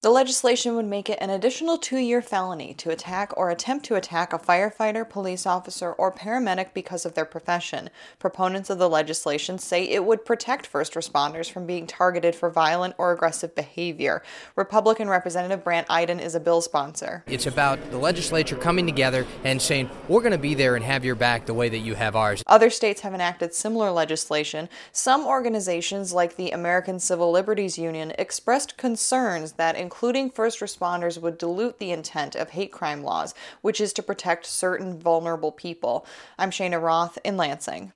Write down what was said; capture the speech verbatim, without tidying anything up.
The legislation would make it an additional two-year felony to attack or attempt to attack a firefighter, police officer, or paramedic because of their profession. Proponents of the legislation say it would protect first responders from being targeted for violent or aggressive behavior. Republican Representative Brant Iden is a bill sponsor. It's about the legislature coming together and saying, we're going to be there and have your back the way that you have ours. Other states have enacted similar legislation. Some organizations, like the American Civil Liberties Union, expressed concerns that including first responders would dilute the intent of hate crime laws, which is to protect certain vulnerable people. I'm Shayna Roth in Lansing.